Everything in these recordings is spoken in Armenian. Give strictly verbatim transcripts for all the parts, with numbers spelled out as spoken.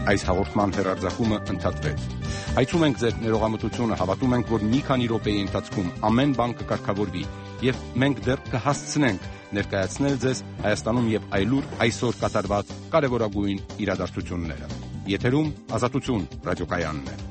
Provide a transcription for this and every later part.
Այս հաղորդման հեռարձակումը ընդհատվեց։ Այցում ենք ձեր ներողամտությունը, հավատում ենք, որ մի քանի րոպեի ընթացքում ամեն բան կկարգավորվի, եւ մենք դեռ կհասցնենք ներկայացնել ձեզ Հայաստանում եւ այլուր այսօր կատարված կարևորագույն իրադարձությունները։ Եթերում Ազատություն ռադիոկայանն է։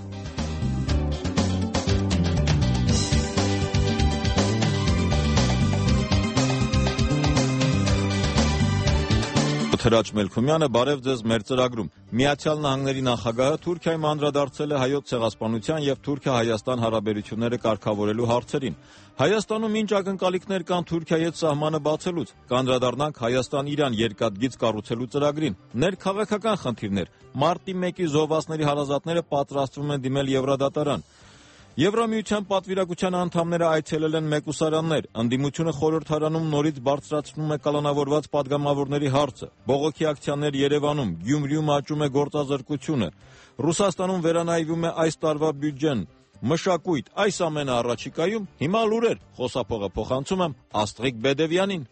Թրաչ Մելքումյանը, բարև ձեզ մեր ծրագրում։ Միացյալ Նահանգների նախագահը Թուրքիայում անդրադարձել է հայոց ցեղասպանության եւ Թուրքիա-Հայաստան հարաբերությունները կարգավորելու հարցերին։ Հայաստանում ինչ ակնկալիքներ կան Թուրքիայի հետ սահմանը բացելուց։ Կանդրադառնանք Հայաստան-Իրան երկաթգիծ կառուցելու ծրագրին։ Ներքաղաքական խնդիրներ։ Մարտի մեկի զոհվածների հարազատները պատրաստվում են դիմել Եվրադատարան։ Եվրամիության պատվիրակության անդամները այցելել են մեկուսարաններ։ Ընդդիմությունը խորհրդարանում նորից բարձրացնում է կալանավորված падգամավորների հարցը։ Բողոքի ակցիաներ Երևանում, Գյումրիում աճում է գործազրկությունը։ Ռուսաստանում վերանայվում է այս տարվա բյուջեն։ Մշակույթ, այս ամենը առաջիկայում, հիմա լուրեր, խոսափողը փոխանցում եմ Աստղիկ Բեդևյանին։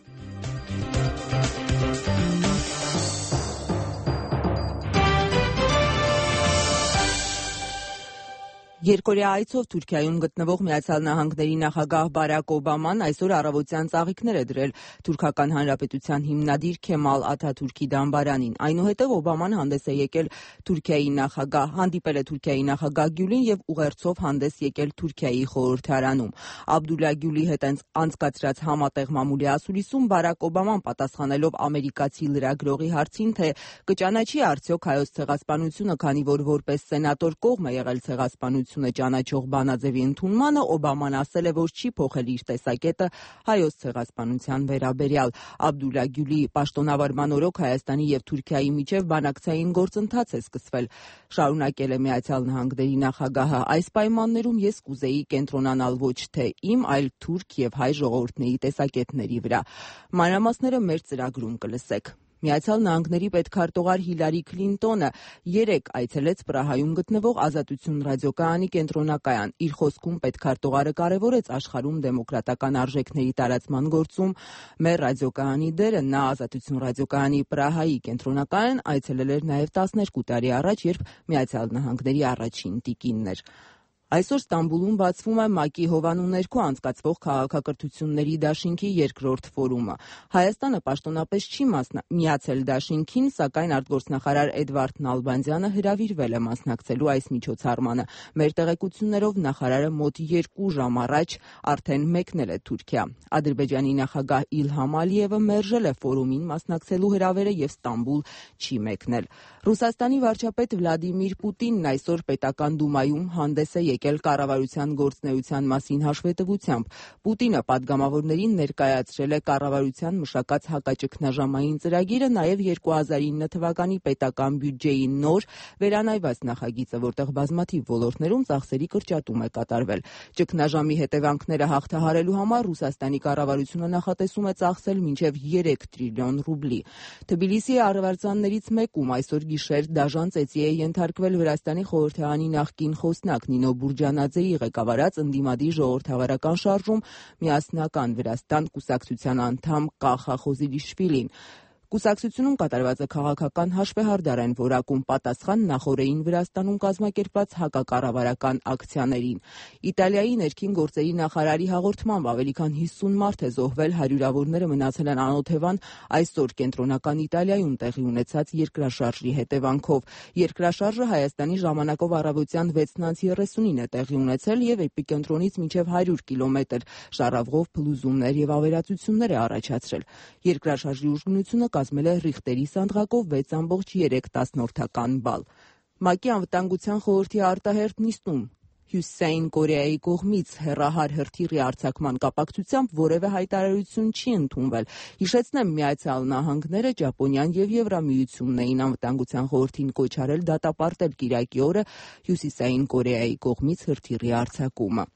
Երկօրյա այցով Թուրքիայում գտնվող Միացյալ Նահանգների նախագահ Բարակ Օբաման այսօր առավոտյան ծաղիկներ է դրել Թուրքական Հանրապետության հիմնադիր Քեմալ Աթաթուրքի դամբարանին։ Այնուհետև Օբաման հանդես է եկել Թուրքիայի նախագահ, հանդիպել է Թուրքիայի նախագահ Գյուլին եւ ուղերձով հանդես եկել Թուրքիայի խորհրդարանում։ Աբդուլլա Գյուլի հետ անցկացրած համատեղ մամուլի ասուլիսում Բարակ Օբաման պատասխանելով ամերիկացի լրագրողի հարցին, թե կճանաչի արդյոք հայոց ցեղասպանությունը, քանի որ որպես սենատոր կողմ է եղել ցեղասպանությունը ճանաչող բանաձևի ընդունմանը, Օբաման ասել է, որ չի փոխել իր տեսակետը հայոց ցեղասպանության վերաբերյալ։ Աբդուլլա Գյուլի պաշտոնավարման օրոք Հայաստանի եւ Թուրքիայի միջև բանակցային գործընթաց է սկսվել։ Շարունակել է Միացյալ Նահանգների նախագահը, այս պայմաններում ես կուզեի կենտրոնանալ ոչ թե իմ, այլ թուրք եւ հայ ժողովուրդների տեսակետների վրա։ Մանրամասները մեր ծրագրում կլսեք։ Միացյալ Նահանգների պետքարտուղար Հիլարի Քլինտոնը երեկ այցելեց Պրահայում գտնվող Ազատություն ռադիոկայանի կենտրոնակայան։ Իր խոսքում պետքարտուղարը կարևորեց աշխարհում դեմոկրատական արժեքների տարածման գործում մեր ռադիոկայանի դերը։ Նա Ազատություն ռադիոկայանի Պրահայի կենտրոնակայան այցելել էր նաև տասներկու տարի առաջ, երբ Միացյալ Նահանգների առաջին տիկինն էր։ Այսօր Ստամբուլում բացվում է ՄԱԿ-ի հովանու ներքո անցկացվող քաղաքակրթությունների դաշինքի երկրորդ ֆորումը։ Հայաստանը պաշտոնապես չի միացել դաշինքին, սակայն արտգործնախարար Էդվարդ Նալբանդյանը հրավիրվել է մասնակցելու այս միջոցառմանը։ Մեր տեղեկություններով նախարարը մոտ երկու ժամ առաջ արդեն մեկնել է Թուրքիա։ Ադրբեջանի նախագահ Իլհամ Ալիևը մերժել է ֆորումին մասնակցելու հրավերը եւ Ստամբուլ չի մեկնել։ Ռուսաստանի վարչապետ Վլադիմիր Պուտինն այսօր պետական դումայում հանդես է եկել կառավարության գործունեության մասին հաշվետվությամբ։ Պուտինը падգամավորներին ներկայացրել է կառավարության մշակած հակաճգնաժամային ծրագիրը, նաև երկու հազար ինը թվականի պետական բյուջեի նոր վերանայված նախագիծը, որտեղ բազմաթիվ ոլորտներում ծախսերի կրճատում է կատարվել։ Ճգնաժամի հետևանքները հաղթահարելու համար Ռուսաստանի կառավարությունը նախատեսում է ծախսել մինչև երեք տրիլիոն ռուբլի։ Թբիլիսիի արարածաններից մեկում այսօր գիշեր դաժան ծեծի է ենթարկվել Վրաստանի խորհրդարանի նախկին խոսնակ Նինո Բուրջանաձեի ղեկավարած ընդդիմադիր ժողովրդավարական շարժում Միասնական Վրաստան կուսակցության անդամ Կախա Խոզիլիշվիլին։ Կուսակցությունում կատարվածը քաղաքական հաշվեհարդար են որակում պատասխան նախօրեին Վրաստանում կազմակերպված հակակառավարական ակցիաներին։ Իտալիայի ներքին գործերի նախարարի հաղորդմամբ ավելի քան հիսուն մարդ է զոհվել, հարյուրավորները մնացել են անօթևան այսօր կենտրոնական Իտալիայում տեղի ունեցած երկրաշարժի հետևանքով։ Երկրաշարժը Հայաստանի ժամանակով առավոտյան վեցն անց երեսունին է տեղի ունեցել եւ էպիկենտրոնից մինչեւ հարյուր կիլոմետր շարավղով փլուզումներ եւ ավերածություններ է առաջացրել։ Երկրաշարժի ուժգնությունը կազմել է Ռիխտերի սանդղակով վեց ամբողջ երեք տասնորդական բալ։ ՄԱԿ-ի անվտանգության խորհրդի արտահերթ նիստում Հյուսիսային Կորեայի կողմից հեռահար հրթիռի արձակման կապակցությամբ որևէ հայտարարություն չի ընդունվել։ Հիշեցնեմ, Միացյալ Նահանգները, Ճապոնիան եւ Եվրամիությունն էին անվտանգության խորհրդին կոչ արել դատապարտել կիրակի օրը Հյուսիսային Կորեայի կողմից հրթիռի արձակումը։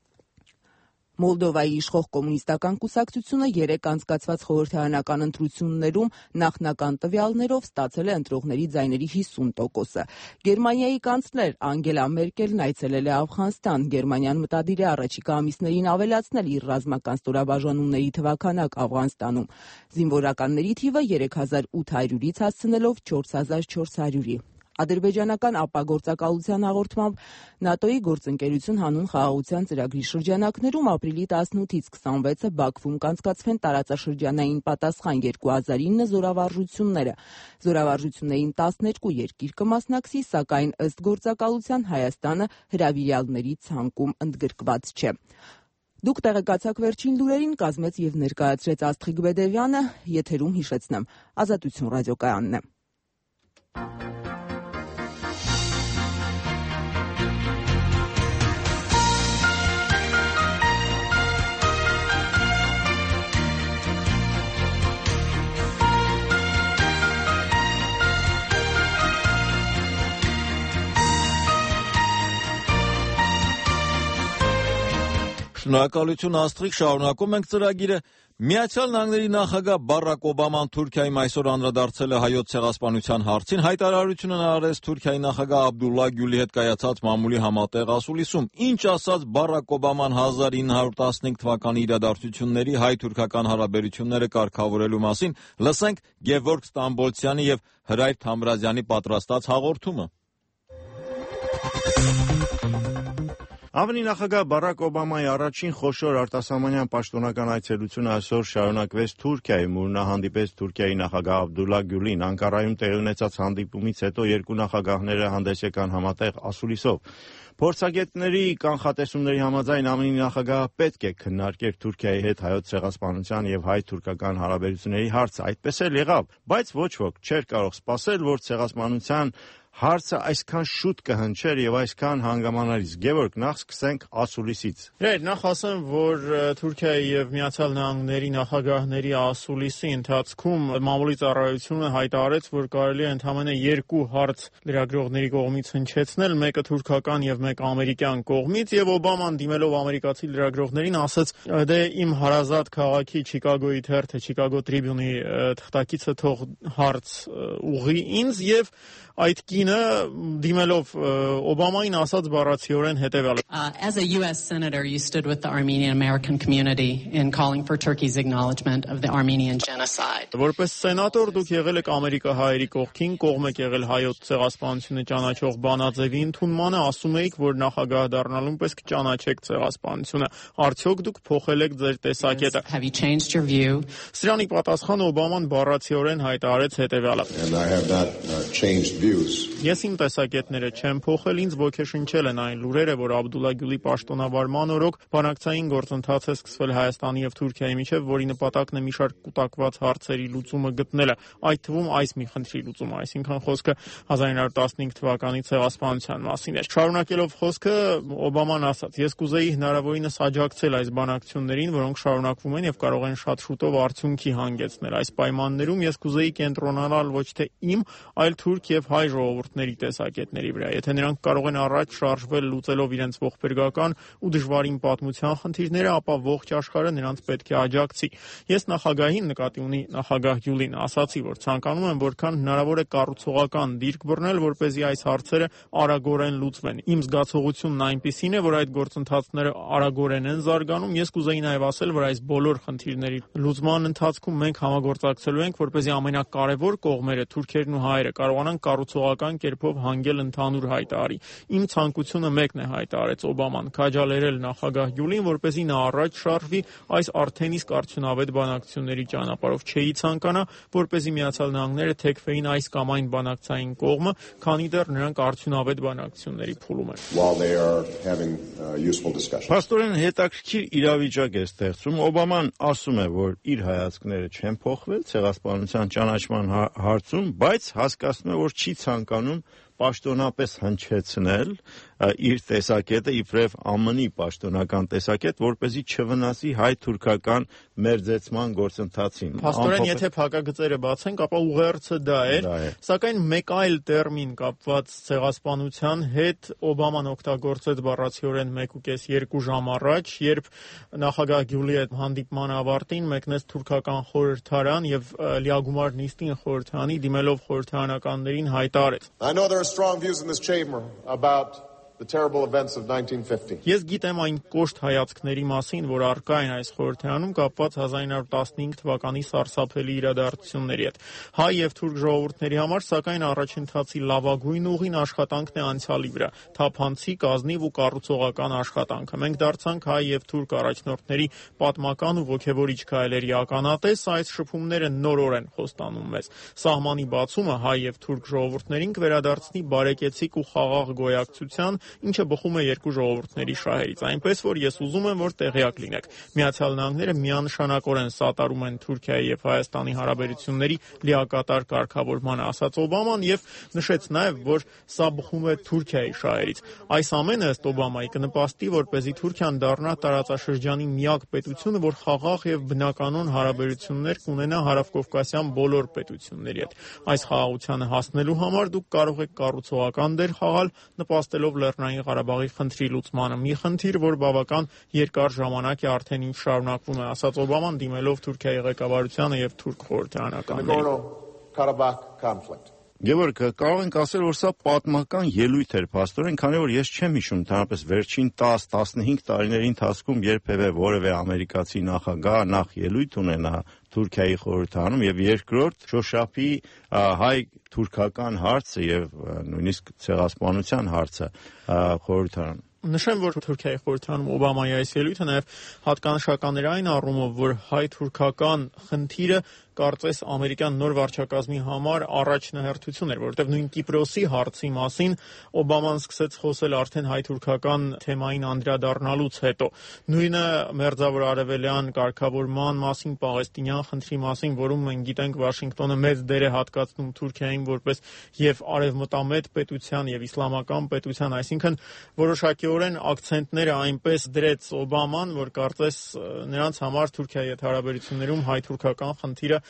Մոլդովայի իշխող կոմունիստական կուսակցությունը երեկ անցկացված խորհրդարանական ընտրություններում նախնական տվյալներով ստացել է ընտրողների ձայների հիսուն տոկոսը։ Գերմանիայի կանցլեր Անգելա Մերկելն այցելել է Աֆղանստան։ Գերմանիան մտադիր է առաջիկա ամիսներին ավելացնել իր ռազմական ստորաբաժանումների թվաքանակ Աֆղանստանում։ Զինվորականների թիվը երեք հազար ութ հարյուրից հասցնելով չորս հազար չորս հարյուրի։ Ադրբեջանական ապագործակալության հաղորդմամբ ՆԱՏՕ-ի գործընկերություն հանուն խաղաղության ծրագրի շրջանակներում ապրիլի տասնութից քսանվեցը Բաքվում կանցկացվեն տարածաշրջանային պատասխան երկու հազար ինը զորավարժությունները։ Զորավարժություններին տասներկու երկիր կմասնակցի, սակայն ըստ գործակալության Հայաստանը հրավիրյալների ցանկում ընդգրկված չէ։ Դուք տեղեկացաք վերջին լուրերին, կազմեց եւ ներկայացրեց Աստղիկ Բեդևյանը, եթերում հիշեցնեմ Ազատություն ռադիոկայանն է։ Շնորհակալություն Աստղիկ, շարունակում ենք ծրագիրը։ Միացյալ Նահանգների նախագահ Բարակ Օբաման Թուրքիայում այսօր անդրադարձել է հայոց ցեղասպանության հարցին, հայտարարությունն արեց Թուրքիայի նախագահ Աբդուլլա Գյուլի հետ կայացած մամուլի համատեղ ասուլիսում։ Ինչ ասաց Բարակ Օբաման հազար ինը հարյուր տասնհինգ թվականի իրադարձությունների հայ-թուրքական հարաբերությունները կարգավորելու մասին, լսենք Գևորգ Ստամբոլցյանի եւ Հրայր Թամրազյանի պատրաստած հաղորդումը։ Ավանի նախագահ Բարակ Օբամայի առաջին խոշոր արտասահմանյան պաշտոնական այցելությունը այսօր շարունակվեց Թուրքիայում, ուր նա հանդիպեց Թուրքիայի նախագահ Աբդուլլա Գյուլին։ Անկարայում տեղի ունեցած հանդիպումից հետո երկու նախագահները հանդես եկան համատեղ ասուլիսով։ Փորձագետների կանխատեսումների համաձայն ԱՄՆ-ի նախագահը պետք է քննարկեր Թուրքիայի հետ հայոց ցեղասպանության եւ հայ-թուրքական հարաբերությունների հարցը։ Այդպես էլ եղավ, բայց ոչ ոք չէր կարող սպասել, որ ցեղասպանության հարցը այսքան շուտ կհնչեր եւ այսքան հանգամանալից։ Գևորգ, նախ սկսենք ասուլիսից։ Դեր, նախ ասեմ, որ Թուրքիայի եւ Միացյալ Նահանգների նախագահների ասուլիսի ընթացքում մամուլի ծառայությունը հայտարարեց, որ կարելի է ընդամենը երկու հարց լրագրողների կողմից հնչեցնել, մեկը թուրքական եւ մեկը ամերիկյան կողմից, եւ Օբաման դիմելով ամերիկացի լրագրողներին ասաց. «Դե իմ հարազատ քաղաքի Չիկագոյի թերթը, Chicago Tribune-ի թղթակիցը թող հարց ուղղի ինձ», եւ այդ կինը դիմելով Օբամային ասաց բառացիորեն հետևյալը. As a U S senator, you stood with the Armenian American community in calling for Turkey's acknowledgement of the Armenian genocide. Որպես սենատոր դուք եղել եք ամերիկահայերի կողքին, կողմ եք եղել հայոց ցեղասպանությունը ճանաչող Բանաձևի ընդունմանը, ասում էիք, որ նախագահ դառնալուն պես կճանաչեք ցեղասպանությունը։ Արդյոք դուք փոխել եք ձեր տեսակետը։ Have you changed your view? Սրանի պատասխան Օբաման բառացիորեն հայտարարեց հետևյալը. And I have not uh, changed views. Ես իմ տեսակետները չեմ փոխել, ինձ ոգեշնչել են այն լուրերը, որ Աբդուլլա Գյուլի պաշտոնավարման օրոք բանակցային գործընթաց է սկսվել Հայաստանի եւ Թուրքիայի միջեւ, որի նպատակն է մի շարք կուտակված հարցերի լուծումը գտնելը, այդ թվում այս մի խնդրի լուծումը, այսինքն խոսքը հազար ինը հարյուր տասնհինգ թվականի ցեղասպանության մասին էր։ Շարունակելով խոսքը Օբաման ասաց. «Ես կուզեի հնարավորինս աջակցել այս բանակցություններին, որոնք շարունակվում են եւ կարող են շատ շուտով արդյունքի հանգեցնել։ Այս պայմաններում ես կուզեի կենտրոնանալ ոչ թե իմ, այլ թուրք եւ հայ ժողովուրդների տեսակետների վրա։ Եթե նրանք կարող են առաջ շարժվել լուծելով իրենց ողբերգական ու դժվարին պատմության խնդիրները, ապա ողջ աշխարհը նրանց պետք է աջակցի։ Ես նախագահին, նկատի ունի նախագահ Գյուլին, ասացի, որ ցանկանում եմ որքան հնարավոր է կառուցողական դիրք բռնել, որպեսզի այս հարցերը արագորեն լուծվեն։ Իմ զգացողությունն այնպիսին է, որ այդ գործընթացները արագորեն են զարգանում։ Ես կուզեի նաև ասել, որ այս բոլոր խնդիրների լուծման ընթացքում մենք համագործակցելու ենք, որպեսզի ամենակարևոր կողմերը, թուրքերն ու հայերը, կարողանան կառուցողական կերպով հանգել ընդհանուր հայտարարի։ Իմ ցանկությունը մեկն է, հայտարարեց Օբաման, քաջալերել նախագահ Գյուլին, որպեսզի նա առաջ շարժվի այս արդեն իսկ արդյունավետ բանակցությունների ճանապարհով։ Չէի ցանկանա, որպեսզի Միացյալ Նահանգները թեքվեին այս կամ այն բանակցային կողմը, քանի դեռ նրանք արդյունավետ բանակցությունների փուլում են։ Փաստորեն հետաքրքիր իրավիճակ է ստեղծում։ Օբաման ասում է, որ իր հայացքները չեն փոխվել ցեղասպանության ճանաչման հարցում, բայց հասկացնում է, որ չի ցանկանում պաշտոնապես հնչեցնել իր տեսակետը իբրև ԱՄՆ-ի պաշտոնական տեսակետ, որպեսզի չվնասի հայ-թուրքական մերձեցման գործընթացին։ Փաստորեն, եթե փակագծերը բացենք, ապա ուղերձը դա էր, սակայն մեկ այլ տերմին կապված ցեղասպանության հետ Օբաման օգտագործեց բառացիորեն մեկ ու կես երկու ժամ առաջ, երբ նախագահ Գյուլի հետ հանդիպման ավարտին մեկնեց թուրքական խորհրդարան եւ լիագումար նիստին խորհրդանի դիմելով խորհրդարանականներին հայտարարեց. I know there are strong views in this chamber about the terrible events of nineteen fifty. Ես գիտեմ այն կոշտ հայացքների մասին, որ առկա են այս խորհրդարանում կապված հազար ինը հարյուր տասնհինգ թվականի սարսափելի իրադարձությունների հետ։ Հայ եւ թուրք ժողովուրդների համար սակայն առաջընթացի լավագույն ուղին աշխատանքն է անցյալի վրա, թափանցիկ, ազնիվ ու կառուցողական աշխատանքը։ Մենք դարձանք հայ եւ թուրք առաջնորդների պատմական ու ոգևորիչ քայլերի ականատես, այս շփումները նորորեն խոստանում մեզ։ Սահմանի բացումը հայ եւ թուրք ժողովուրդներին կվերադարձնի բարեկեցիկ ու խաղաղ գոյակցության, ինչը բխում է երկու ժողովուրդների շահերից, այնպես որ ես ուզում եմ, որ տեղյակ լինեք։ Միացյալ Նահանգները միանշանակորեն սատարում են Թուրքիայի եւ Հայաստանի հարաբերությունների լիակատար կարգավորմանը, ասաց Օբաման եւ նշեց նաեւ, որ սա բխում է Թուրքիայի շահերից։ Այս ամենը ըստ Օբամայի կնպաստի, որպեսզի Թուրքիան դառնա տարածաշրջանի միակ պետությունը, որ խաղաղ եւ բնականon հարաբերություններ կունենա հարավկովկասյան բոլոր պետությունների հետ։ Այս խաղաղությանը հասնելու համար դուք կարող եք կառուցողական դեր խաղալ, նպաստելով Լեռնային Ղարաբաղի խնդրի լուծմանը, մի խնդիր, որ բավական երկար ժամանակ է արդեն ինչ շարունակվում է, ասաց Օբաման, դիմելով Թուրքիայի ղեկավարությանը եւ թուրք խորհրդարանականներին։ Գևորգ, կարող ենք ասել, որ սա պատմական ելույթ էր, փաստորեն, քանի որ ես չեմ հիշում ընդհանրապես վերջին տասը տասնհինգ տարիների ընթացքում երբևէ որևէ ամերիկացի նախագահ նախ ելույթ ունենա Թուրքիայի խորհրդարանում եւ երկրորդ շոշափի հայ-թուրքական հարցը եւ նույնիսկ ցեղասպանության հարցը խորհրդարանում։ Նշեմ, որ Թուրքիայի խորհրդարանում Օբամայի այս ելույթը նաև հատկանշական էր այն առումով, որ հայ-թուրքական խնդիրը կարծես ամերիկյան նոր վարչակազմի համար առաջնահերթություն էր, որովհետև նույն Կիպրոսի հարցի մասին Օբաման սկսեց խոսել արդեն հայ-թուրքական թեմային անդրադառնալուց հետո։ Նույնը մերձավոր արևելյան կարգավորման մասին, պաղեստինյան խնդրի մասին, որում մենք գիտենք Վաշինգտոնը մեծ դեր է հատկացնում Թուրքիային որպես եւ արևմտամետ պետության եւ իսլամական պետության, այսինքն որոշակիորեն ակցենտները այնպես դրեց Օբաման, որ կարծես նրանց համար Թուրքիայի հետ հարաբերություններում հայ-թուրքական խնդիրը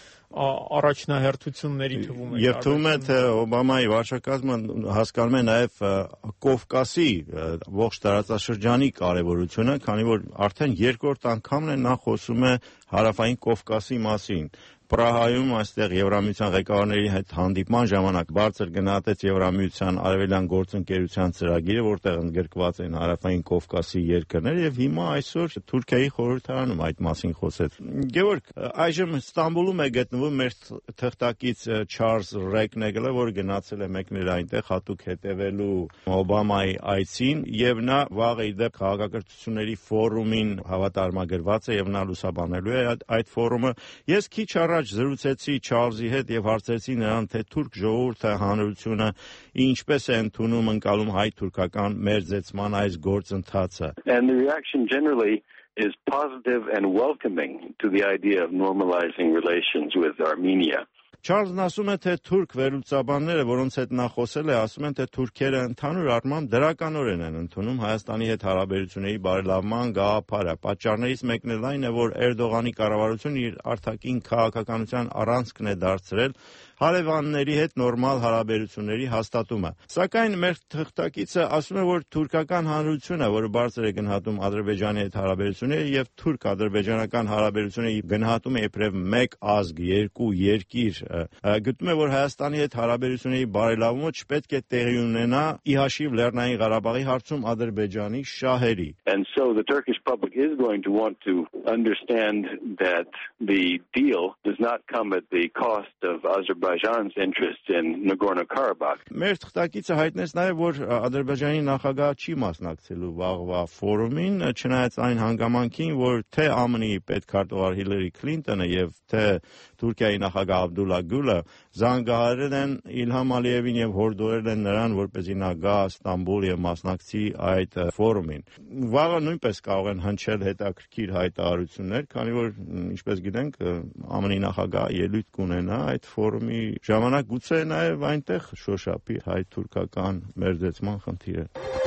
առաջնահերթությունների թվում է։ Եվ թվում է, թե Օբամայի վարչակազմը հասկանում է նաև Կովկասի ողջ տարածաշրջանի կարևորությունը, քանի որ արդեն երկրորդ անգամն է նա խոսում է հարավային Կովկասի մասին։ Պրահայում այստեղ Եվրամիության ղեկավարների հետ հանդիպման ժամանակ բարձր գնահատեց Եվրամիության արևելյան գործընկերության ծրագիրը, որտեղ ընդգրկված են հարավային Կովկասի երկրները եւ հիմա այսօր Թուրքիայի խորհրդարանում այդ մասին խոսեց։ Գևորգ, այժմ Ստամբուլում է գտնվում մեր թղթակից Չարլզ Ռեկնեգլը, որը գնացել է մեկնել այնտեղ հատուկ հետևելու Օբամայի այցին եւ նա վաղ ի դեպ քաղաքակրթությունների ֆորումին հավատարմագրված է եւ նա լուսաբանելու է այդ ֆորումը։ Ես քիչ զրուցեցի Չարլզի հետ եւ հարցրեցի նրան, թե թուրք ժողովուրդը հանրությունը ինչպես է ընդունում ընկալում հայ-թուրքական մերձեցման այս գործընթացը։ And the reaction generally is positive and welcoming to the idea of normalizing relations with Armenia. Չարլզն ասում է, թե թուրք վերլուծաբանները, որոնց հետ նա խոսել է, ասում են, թե թուրքերը ընդհանուր առմամբ դրականորեն են ընդունում Հայաստանի հետ հարաբերությունների բարելավման գաղափարը։ Պատճառներից մեկն էլ այն է, որ Էրդողանի կառավարությունը իր արտաքին քաղաքականության առանցքն է դարձրել հարևանների հետ նորմալ հարաբերությունների հաստատումը։ Սակայն մեր թղթակիցը ասում է, որ թուրքական հանրությունը, որը բարձր է գնահատում Ադրբեջանի հետ հարաբերությունները եւ թուրք-ադրբեջանական հարաբերությունները գնահատում է իբրև մեկ ազգ, երկու երկիր, գտնում է, որ Հայաստանի հետ հարաբերությունների բարելավումը չպետք է տեղի ունենա ի հաշիվ Լեռնային Ղարաբաղի հարցում Ադրբեջանի շահերի։ And so the Turkish public is going to want to understand that the deal does not come at the cost of Azerbaijan's interest in Nagorno-Karabakh. Մեր թղթակիցը հայտնեց նաև, որ Ադրբեջանի նախագահը չի մասնակցելու վաղվա ֆորումին, չնայած այն հանգամանքին, որ թե ԱՄՆ-ի պետքարտուղար Հիլարի Քլինտոնը եւ թե Թուրքիայի նախագահ Աբդուլլա Գյուլը զանգահարել են Իլհամ Ալիևին եւ հորդորել են նրան, որպեսզի նա գա Ստամբուլ եւ մասնակցի այդ ֆորումին։ Վաղը նույնպես կարող են հնչել հետաքրքիր հայտարարություններ, քանի որ ինչպես գիտենք, ԱՄՆ-ի նախագահը ելույթ կունենա այդ ֆորումի ժամանակ, գուցե նաեւ այնտեղ շոշափի հայ-թուրքական մերձեցման խնդիրը։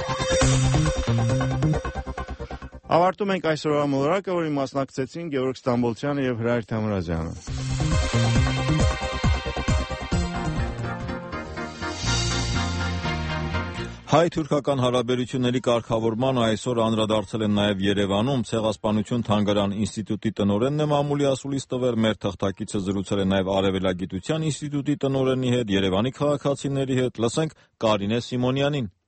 Ավարտում ենք այսօրվա մոլորակը, որին մասնակցեցին Գևորգ Ստամբոլցյանը եւ Հրայր Թամրազյանը։ Հայ-թուրքական հարաբերությունների կարգավորման այսօր անդրադարձել են նաև Երևանում Ցեղասպանություն թանգարան ինստիտուտի տնօրենն է մամուլի ասուլիս տվել, մեր թղթակիցը զրուցել է նաև Արևելագիտության ինստիտուտի տնօրենի հետ, Երևանի քաղաքացիների հետ, լսենք Կարինե Սիմոնյանին։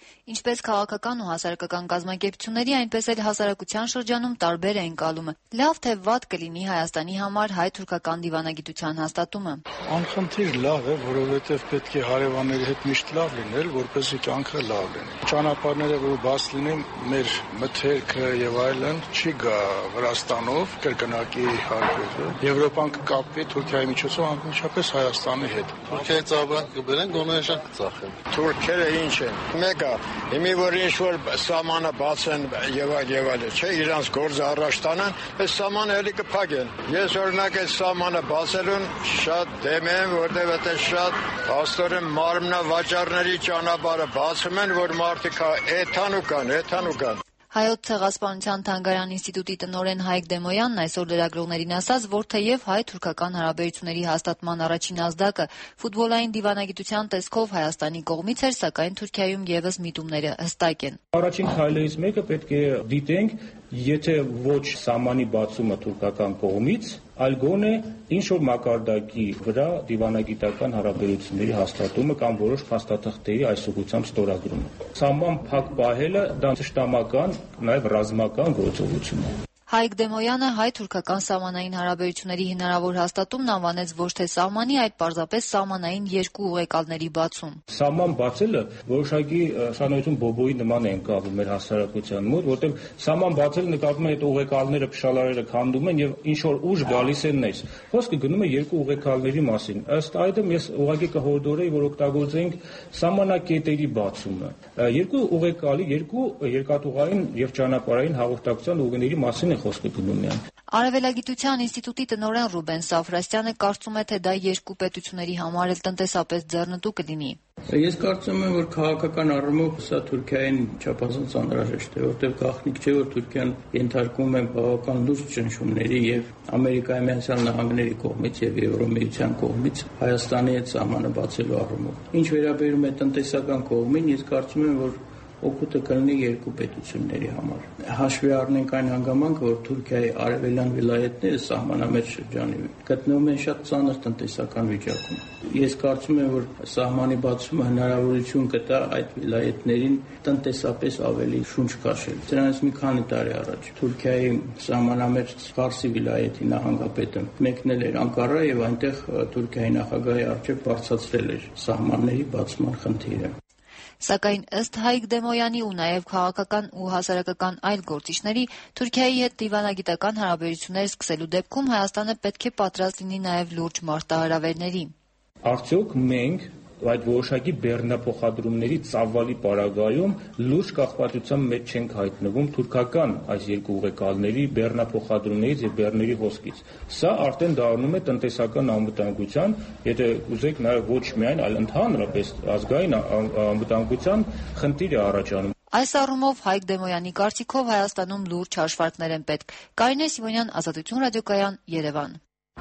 Ինչպես քաղաքական ու հասարակական կազմակերպությունների, այնպես էլ հասարակության շրջանում տարբեր է ընկալումը։ Լավ թե վատ կլինի Հայաստանի համար հայ-թուրքական դիվանագիտության հաստատումը։ Անխնդիր լավ է, որովհետև պետք է հարևանների հետ միշտ լավ լինել, որպեսզի կյանքը լավ լինի։ Ճանապարհները որ բաց լինեն, մեր մթերքը եւ այլն չի գա Վրաստանով, կրկնակի հարաբերը։ Եվրոպան կկապվի Թուրքիայի միջոցով անմիջապես Հայաստանի հետ։ Թուրքիայի ծավալը կբերեն, գոնե շան կծախեն։ Թուրքերը ինչ են։ Մեկը հիմի որ ինչ որ սահմանը բացեն եւ այլ եւ այլ, չէ, իրանց գործը առաջ տանեն, այս սահմանը էլի կփակեն։ Ես օրինակ այս սահմանը բացելուն շատ դեմ եմ, որտեղ այդպես շատ աստորեն մարմնավաճառների ճանապարհը բացում են, որ մարդիկ էթան ու կան, էթան ու կան։ Հայոց ցեղասպանության թանգարան ինստիտուտի տնօրեն Հայկ Դեմոյանն այսօր լրագրողներին ասաց, որ թեև հայ-թուրքական հարաբերությունների հաստատման առաջին ազդակը ֆուտբոլային դիվանագիտության տեսքով Հայաստանի կողմից էր, սակայն Թուրքիայում եւս միտումները հստակ են։ Առաջին քայլերից մեկը պետք է դիտենք, եթե ոչ սահմանի բացումը թուրքական կողմից, այլ գոնե ինչ որ մակարդակի վրա դիվանագիտական հարաբերությունների հաստատումը կամ որոշ փաստաթղթերի այս ուղղությամբ ստորագրումը։ Սահման փակ պահելը դա ճշտամական, նաև ռազմական գործողություն է։ Հայկ Դեմոյանը հայ-թուրքական սահմանային հարաբերությունների հնարավոր հաստատումն անվանեց ոչ թե սահմանի, այլ պարզապես սահմանային երկու ուղեկալների բացում։ Սահման բացելը որոշակի շանություն բոբոյի նման է ընկալվում մեր հասարակության մոտ, որտեղ սահման բացելը նկատում է այդ ուղեկալները, փշալարերը քանդում են եւ ինչ որ ուժ գալիս են ներս։ Խոսքը գնում է երկու ուղեկալների մասին։ Ըստ այդմ ես ուղղակի կհորդորեի, որ օգտագործենք սահմանակետերի բացումը։ Երկու ուղեկալի, երկու երկաթուղային եւ ճանապարհային հաղորդակցության ուղիների մասին խոսքը գնում է։ Արևելագիտության ինստիտուտի տնօրեն Ռուբեն Սաֆրաստյանը կարծում է, թե դա երկու պետությունների համար էլ տնտեսապես ձեռնտու կլինի։ Ես կարծում եմ, որ քաղաքական առումով սա Թուրքիային չափազանց անհրաժեշտ է, որտեղ գաղտնիք չէ, որ Թուրքիան ենթարկվում է բավական լուրջ ճնշումների եւ Ամերիկայի Միացյալ Նահանգների կողմից եւ Եվրոմիության կողմից Հայաստանի հետ սահմանը բացելու առումով։ Ինչ վերաբերում է տնտեսական կողմին, ես կարծում եմ, որ օգուտը կլինի երկու պետությունների համար։ Հաշվի առնենք այն հանգամանքը, որ Թուրքիայի արևելյան վիլայետները սահմանամեջ շրջանի գտնվում են շատ ծանր տնտեսական վիճակում։ Ես կարծում եմ, որ սահմանի բացումը հնարավորություն կտա այդ վիլայետներին տնտեսապես ավելի շունչ քաշել։ Դրանից մի քանի տարի առաջ Թուրքիայի սահմանամեջ Ֆարսի վիլայետի նահանգապետը մեկնել էր Անկարա եւ այնտեղ Թուրքիայի նախագահի առջեւ բարձրացրել էր սահմանների բացման խնդիրը։ Սակայն ըստ Հայկ Դեմոյանի ու նաև քաղաքական ու հասարակական այլ գործիչների, Թուրքիայի հետ դիվանագիտական հարաբերություններ սկսելու դեպքում Հայաստանը պետք է պատրաստ լինի նաև լուրջ մարտահրավերների։ Արդյոք մենք այդ որոշակի բեռնափոխադրումների ծավալի պարագայում լուրջ կախվածության մեջ չենք հայտնվում թուրքական այս երկու ուղեկալների բեռնափոխադրումներից եւ բեռների հոսքից։ Սա արդեն դառնում է տնտեսական անվտանգության, եթե ուզեք նաև ոչ միայն, այլ ընդհանրապես ազգային անվտանգության խնդիր է առաջանում։ Այս առումով Հայկ Դեմոյանի կարծիքով Հայաստանում լուրջ հաշվարկներ են պետք։ Կարինե Սիմոնյան, Ազատություն ռադիոկայան, Երևան։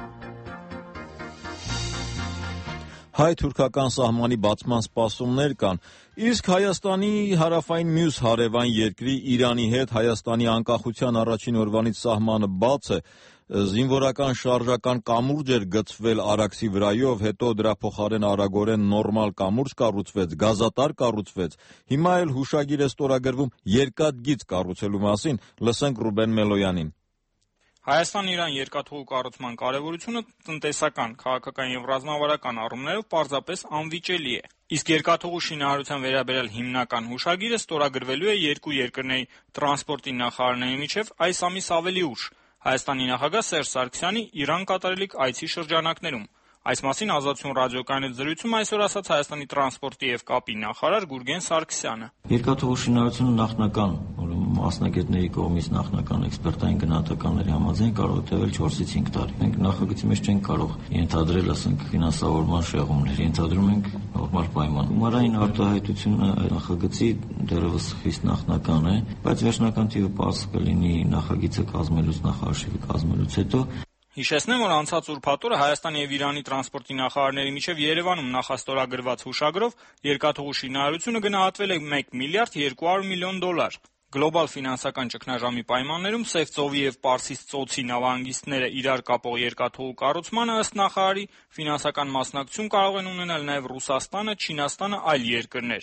Հայ-թուրքական սահմանի բացման սպասումներ կան, իսկ Հայաստանի հարավային մյուս հարևան երկրի Իրանի հետ Հայաստանի անկախության առաջին օրվանից սահմանը բաց է, զինվորական շարժական կամուրջ էր գծվել Արաքսի վրայով, հետո դրա փոխարեն արագորեն նորմալ կամուրջ կառուցվեց, գազատար կառուցվեց, հիմա էլ հուշագիր է ստորագրվում երկաթգիծ կառուցելու մասին, լսենք Ռուբեն Մելոյանին։ Հայաստան-Իրան երկաթուղու կառուցման կարևորությունը տնտեսական, քաղաքական եւ ռազմավարական առումներով պարզապես անվիճելի է։ Իսկ երկաթուղու շինարարության վերաբերյալ հիմնական հուշագիրը ստորագրվելու է երկու երկրների տրանսպորտի նախարարների միջև այս ամիս ավելի ուշ։ Հայաստանի նախագահ Սերժ Սարգսյանի Իրան կատարելիք այցի շրջանակներում։ Այս մասին Ազատություն ռադիոկայանի զրույցում այսօր ասաց Հայաստանի տրանսպորտի եւ կապի նախարար Գուրգեն Սարգսյանը։ Երկաթուղու շինարարությունը նախնական, ուրեմն մասնագետների կողմից նախնական էքսպերտային գնահատականների համաձայն կարող է տևել չորսից հինգ տարի։ Մենք նախագծի մեջ չենք կարող ենթադրել, ասենք, ֆինանսավորման շեղումներ, ենթադրում ենք նորմալ պայման։ Գումարային արտահայտությունը նախագծի դեռևս խիստ նախնական է, բայց վերջնական թիվը պարզ կլինի նախագիծը կազմելուց, նախարարշիվը կազմելուց հետո։ Հիշեցնեմ, որ անցած ուրբաթ-օրը Հայաստանի եւ Իրանի տրանսպորտի նախարարների միջև Երևանում նախաստորագրված հուշագրով երկաթուղու շինարարությունը գնահատվել է մեկ միլիարդ երկու հարյուր միլիոն դոլար։ Գլոբալ ֆինանսական ճգնաժամի պայմաններում Սև ծովի եւ Պարսից ծոցի նավահանգիստները իրար կապող երկաթուղու կառուցմանը ըստ նախարարի ֆինանսական մասնակցություն կարող են ունենալ նաեւ Ռուսաստանը, Չինաստանը, այլ երկրներ։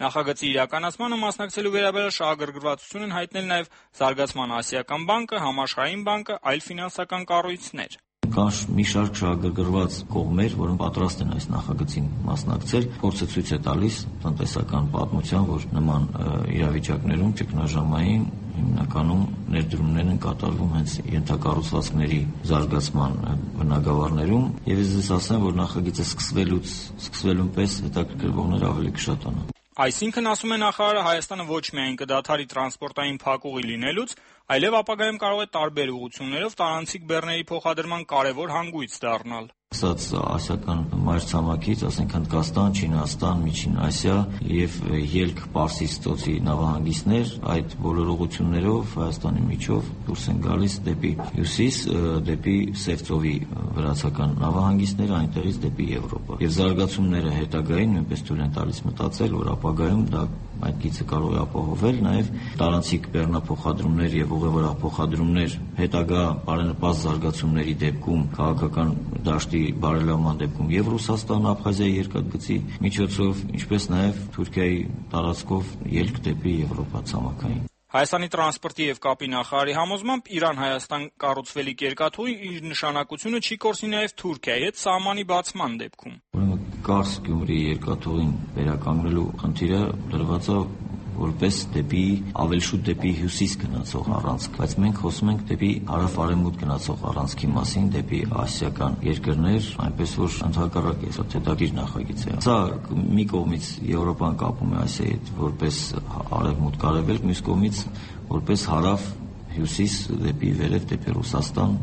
Նախագծի իրականացմանը մասնակցելու վերաբերյալ շահագրգռվածություն են հայտնել նաև Զարգացման ասիական բանկը, Համաշխարհային բանկը, այլ ֆինանսական կառույցներ։ Կան մի շարք շահագրգռված կողմեր, որոնք պատրաստ են այս նախագծին մասնակցել, փորձը ցույց է տալիս տնտեսական պատմության, որ նման իրավիճակներում ճգնաժամային հիմնականում ներդրումներ են կատարվում հենց ենթակառուցվածքների զարգացման բնագավառներում, եւ ես ձեզ ասեմ, որ նախագիծը սկսվելուց սկսվելուն պես հետաքրքրվողներ ավելի կշատանան։ Այսինքն, ասում է նախարարը, Հայաստանը ոչ միայն կդադարի տրանսպորտային փակուղի լինելուց, այլև ապագայում կարող է տարբեր ուղղություններով տարանցիկ բեռների փոխադրման կարևոր հանգույց դառնալ։ Ասած ասիական մայրցամաքից, ասենք Հնդկաստան, Չինաստան, Միջին Ասիա եւ ելք Պարսից ծոցի նավահանգիստներ, այդ բոլոր ուղղություններով Հայաստանի միջով դուրս են գալիս դեպի հյուսիս, դեպի Սևծովի վրացական նավահանգիստները, այնտեղից դեպի Եվրոպա։ Եվ զարգացումները հետագային նույնպես թույլ են տալիս մտածել, որ ապագայում դա այդ գիծը կարող է ապահովել նաև տարանցիկ բեռնափոխադրումներ եւ ուղևորահ փոխադրումներ հետագա բարենպաստ զարգացումների դեպքում քաղաքական դաշտի բարելավման դեպքում եւ Ռուսաստան, Աբխազիայի երկաթգծի միջոցով, ինչպես նաև Թուրքիայի տարածքով ելք դեպի Եվրոպա ցամաքային։ Հայաստանի տրանսպորտի եւ կապի նախարարի համոզմամբ Իրան-Հայաստան կառուցվելիք երկաթուղի իր նշանակությունը չի կորցնի նաև Թուրքիայի հետ սահմանի բացման դեպքում։ Կարս-Գյումրի երկաթուղին վերականգնելու խնդիրը դրված է որպես դեպի ավելի շուտ դեպի հյուսիս գնացող առանցք, բայց մենք խոսում ենք դեպի հարավ-արևմուտք գնացող առանցքի մասին, դեպի ասիական երկրներ, այնպես որ ընդհակառակ է, հետաքրքիր նախագիծ է։ Սա մի կողմից Եվրոպան կապում է Ասիայի հետ որպես արևմուտք-արևելք, մյուս կողմից որպես հարավ-հյուսիս դեպի վերև, դեպի Ռուսաստան,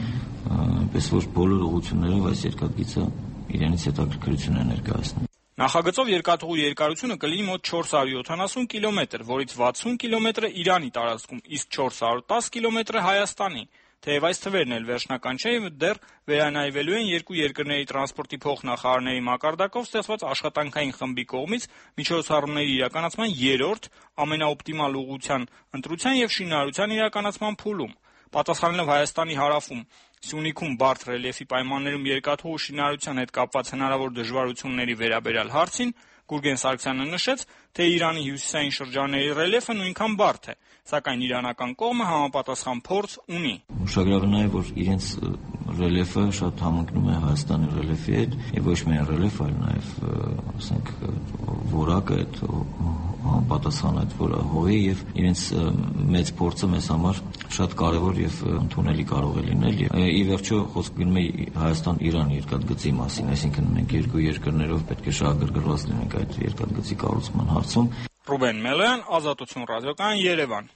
այնպես որ բոլոր ուղղություններով այս երկաթգիծը իրենից հետաքրքրություն է ներկայացնում։ Նախագծով երկաթուղու երկարությունը կլինի մոտ չորս հարյուր յոթանասուն կիլոմետր, որից վաթսուն կիլոմետրը Իրանի տարածքում, իսկ չորս հարյուր տասը կիլոմետրը Հայաստանի։ Թեև այս թվերն էլ վերջնական չէ եւ դեռ վերանայվելու են երկու երկրների տրանսպորտի փոխնախարարների մակարդակով ստեղծված աշխատանքային խմբի կողմից միջոցառումների իրականացման երրորդ ամենաօպտիմալ ուղղության ընտրության եւ շինարարության իրականացման փուլում։ Պատասխանելով Հայաստանի հարավում Սյունիքում բարդ ռելիեֆի պայմաններում երկաթուղու շինարարության հետ կապված հնարավոր դժվարությունների վերաբերյալ հարցին, Գուրգեն Սարգսյանը նշեց, թե Իրանի հյուսիսային շրջանների ռելիեֆը նույնքան բարդ է, սակայն իրանական կողմը համապատասխան փորձ ունի։ Ուշագրավն է, որ իրենց ռելիեֆը շատ համընկնում է Հայաստանի ռելիեֆի հետ, եւ ոչ միայն ռելիեֆ, այլ նաեւ, ասենք, որակը այդ համապատասխան այդ հողի եւ իրենց մեծ փորձը մեզ համար շատ կարեւոր եւ ընդունելի կարող է լինել։ Ի վերջո խոսքը գնում է Հայաստան-Իրան երկաթգծի մասին, այսինքն մենք երկու երկրներով պետք է շահագրգռված լինենք այդ երկաթգծի կառուցման հարցում։ Ռուբեն Մելոյան, Ազատություն ռադիոկայան, Երևան։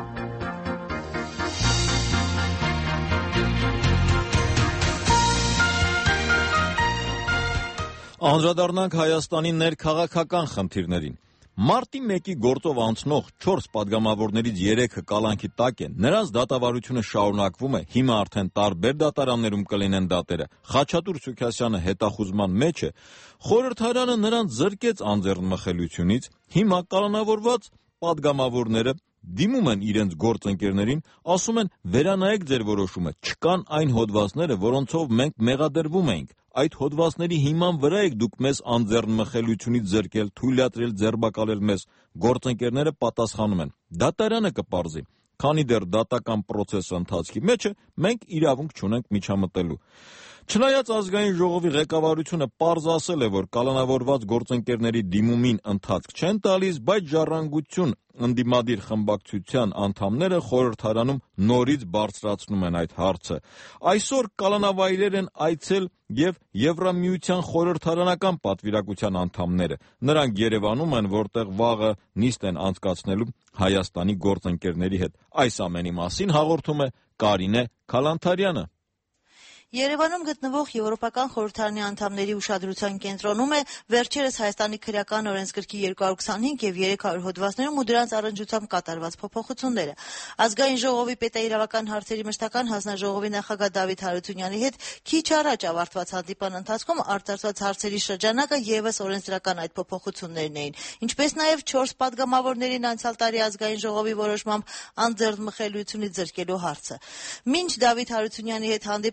Անդրադառնանք Հայաստանի ներքաղաքական խնդիրներին։ Մարտի մեկի գործով անցնող չորս падգամավորներից երեքը կալանքի տակ են, նրանց դատավարությունը շարունակվում է, հիմա արդեն տարբեր դատարաններում կլինեն դատերը։ Խաչատուր Սուքասյանը հետախուզման մեջ է, խորհրդարանը նրանց զրկեց անձեռնմխելիությունից, հիմա կալանավորված падգամավորները դիմում են իրենց գործընկերներին, ասում են վերանայեք ձեր որոշումը, չկան այն հոդվածները, որոնցով մենք մեղադրվում ենք։ Այդ հոդվածների հիման վրա եք դուք մեզ անձեռնմխելիությունից զրկել, թույլատրել, ձերբակալել մեզ։ Գործընկերները պատասխանում են. դատարանը կպարզի, քանի դեռ դատական պրոցեսը ընթացքի մեջ է, մենք իրավունք չունենք միջամտելու։ Չնայած ազգային ժողովի ղեկավարությունը պարզ ասել է, որ կալանավորված գործընկերների դիմումին ընթացք չեն տալիս, բայց ժառանգություն ընդդիմադիր խմբակցության անդամները խորհրդարանում նորից բարձրացնում են այդ հարցը։ Այսօր կալանավայրեր են այցել եւ Եվրամիության խորհրդարանական պատվիրակության անդամները։ Նրանք Երևանում են, որտեղ վաղը նիստ են անցկացնելու Հայաստանի գործընկերների հետ։ Այս ամենի մասին հաղորդում է Կարինե Քալանթարյանը։ Երևանում գտնվող Եվրոպական խորհրդարանի անդամների ուշադրության կենտրոնում է վերջերս Հայաստանի քրեական օրենսգրքի երկու հարյուր քսանհինգ եւ երեք հարյուր հոդվածներում ու դրանց առնչությամբ կատարված փոփոխությունները։ Ազգային ժողովի պետաիրավական հարցերի մշտական հանձնաժողովի նախագահ Դավիթ Հարությունյանի հետ քիչ առաջ ավարտված հանդիպան ընթացքում արտացված հարցերի շրջանակը եւս օրենսդրական այդ փոփոխություններն էին, ինչպես նաեւ չորս падգամավորներին անցյալ տարի ազգային ժողովի որոշմամբ անձեռնմխելիությունից զրկելու հարցը։ Մինչ Դավիթ Հարությունյանի հետ հանդիպումը, սակայն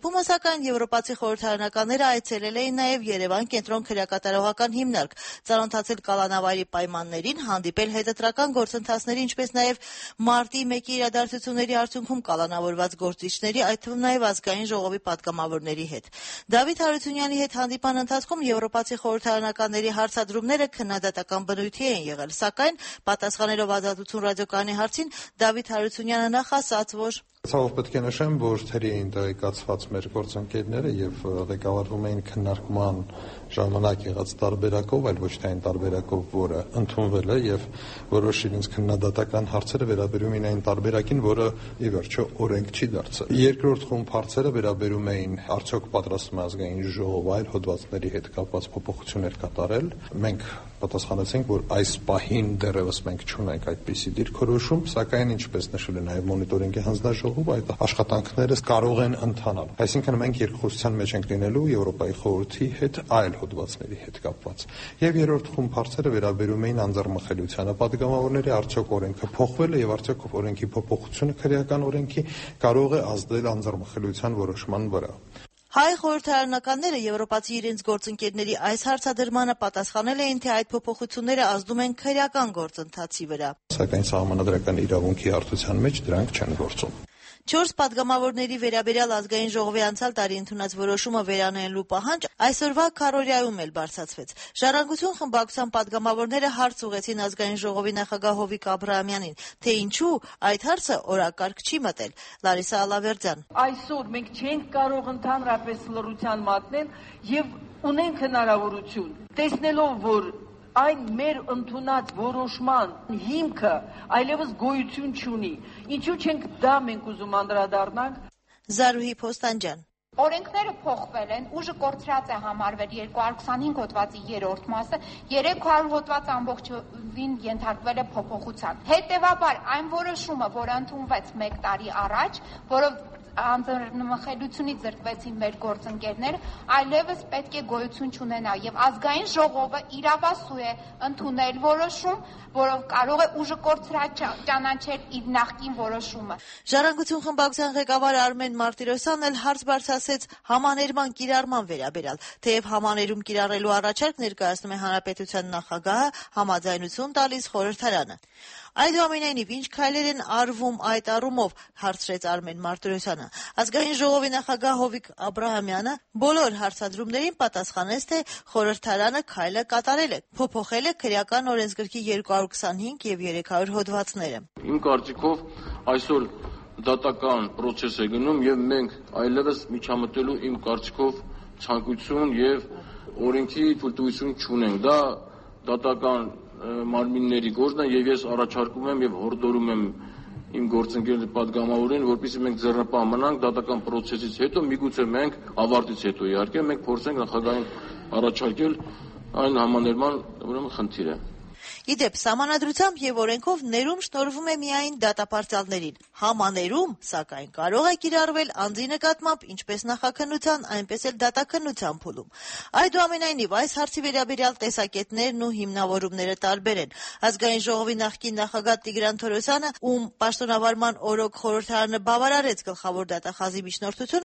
Սակայն եվրոպացի խորհրդարանականները այցելել էին նաև Երևան կենտրոն քրեակատարողական հիմնարկ, ծանոթացել կալանավայրի պայմաններին, հանդիպել հետընտրական գործընթացների, ինչպես նաև մարտի մեկի իրադարձությունների արդյունքում կալանավորված գործիչների, այդ թվում նաև ազգային ժողովի պատգամավորների հետ։ Դավիթ Հարությունյանի հետ հանդիպան ընթացքում եվրոպացի խորհրդարանականների հարցադրումները քննադատական բնույթի են եղել, սակայն պատասխանելով Ազատություն ռադիոկայանի հարցին Դավիթ Հարությունյանը նախ ասաց, որ Ցավոք պետք է նշեմ, որ թերի էին տեղեկացված մեր գործընկերները եւ ղեկավարվում էին քննարկման ժամանակ եղած տարբերակով, այլ ոչ թե այն տարբերակով, որը ընդունվել է եւ որոշ իրենց քննադատական հարցերը վերաբերում էին այն տարբերակին, որը ի վերջո օրենք չի դարձել։ Երկրորդ խումբ հարցերը վերաբերում էին արդյոք պատրաստվում է ազգային ժողովը այլ հոդվածների հետ կապված փոփոխություններ կատարել։ Մենք պատասխանեցինք, որ այս պահին դեռևս մենք չունենք այդպիսի դիրքորոշում, սակայն ինչպես նշել է նաև մոնիտորինգի հանձնաժողովը, այդ աշխատանքները կարող են ընթանալ։ Այսինքն մենք երկխոսության մեջ ենք լինելու Եվրոպայի խորհրդի հետ այլ հոդվածների հետ կապված։ Եվ երրորդ խումբ հարցերը վերաբերում էին անձեռնմխելիությանը պատգամավորների, արդյոք օրենքը փոխվել է եւ արդյոք օրենքի փոփոխությունը քրեական օրենքի կարող է ազդել անձեռնմխելիության որոշման վրա։ Հայ խորհրդարանականները եվրոպացի իրենց գործընկերների այս հարցադրմանը պատասխանել էին, թե այդ փոփոխությունները ազդում են քրեական գործընթացի վրա։ Սակայն սահմանադրական իրավունքի հարթության մեջ դրանք չեն գործում։ Չորս պատգամավորների վերաբերյալ ազգային ժողովի անցյալ տարի ընդունած որոշումը վերանայելու պահանջ այսօրվա քարոզիայում էլ բարձրացվեց։ Ժառանգություն խմբակցության պատգամավորները հարց ուղղեցին ազգային ժողովի նախագահ Հովիկ Աբրահամյանին, թե ինչու այդ հարցը օրակարգ չի մտել։ Լարիսա Ալավերդյան. Այսօր մենք չենք կարող ընդհանրապես լռության մատնել եւ ունենք հնարավորություն, տեսնելով, որ այն մեր ընդունած որոշման հիմքը այլևս գոյություն չունի։ Ինչու չենք դա մենք ուզում անդրադառնանք։ Զարուհի Փոստանջյան. Օրենքները փոխվել են, ուժը կորցրած է համարվել երկու հարյուր քսանհինգ հոդվածի երրորդ մասը, երեք հարյուր հոդված ամբողջովին ենթարկվել է փոփոխության։ Հետևաբար այն որոշումը, որ ընդունվեց մեկ տարի առաջ, որով անձեռնմխելիությունից զրկվեցին մեր գործընկերները, այլևս պետք է գոյություն չունենա եւ ազգային ժողովը իրավասու է ընդունել որոշում, որով կարող է ուժը կորցրած ճանաչել իր նախկին որոշումը։ Ժառանգություն խմբակցության ղեկավար Արմեն Մարտիրոսյանն էլ հարց բարձրացրեց համաներման կիրառման վերաբերյալ, թեև համաներում կիրառելու առաջարկ ներկայացնում է հանրապետության նախագահը, համաձայնություն տալիս խորհրդարանը։ Այնուամենայնիվ, ինչ քայլեր են արվում այդ առումով, հարցրեց Արմեն Մարտիրոսյանը։ Ազգային ժողովի նախագահ Հովիկ Աբրահամյանը բոլոր հարցադրումներին պատասխանեց, թե խորհրդարանը քայլը կատարել է, փոփոխել է քրեական օրենսգրքի երկու հարյուր քսանհինգ եւ երեք հարյուր հոդվածները։ Իմ կարծիքով այսօր դատական process է գնում եւ մենք այլևս միջամտելու իմ կարծիքով ցանկություն եւ օրենքի թույլտվություն չունենք։ Դա դատական մարմինների գործն է եւ ես առաջարկում եմ եւ հորդորում եմ իմ գործընկերների պատգամավորին, որպեսզի մենք ձեռնպահ մնանք դատական process-ից հետո, միգուցե մենք ավարտից հետո իհարկե մենք փորձենք նախագահին առաջարկել այն համաներման ուրեմն խնդիրը։ Իդեպ, սահմանադրությամբ եւ օրենքով ներում շնորհվում է միայն դատապարտյալներին։ Համաներում, սակայն, կարող է կիրառվել անձի նկատմամբ ինչպես նախաքննության, այնպես էլ դատաքննության փուլում։ Այդուամենայնիվ, այս հարցի վերաբերյալ տեսակետներն ու հիմնավորումները տարբեր են։ Ազգային ժողովի նախկին նախագահ Տիգրան Թորոսյանը, ում պաշտոնավարման օրոք խորհրդարանը բավարարեց գլխավոր դատախազի միջնորդությունը,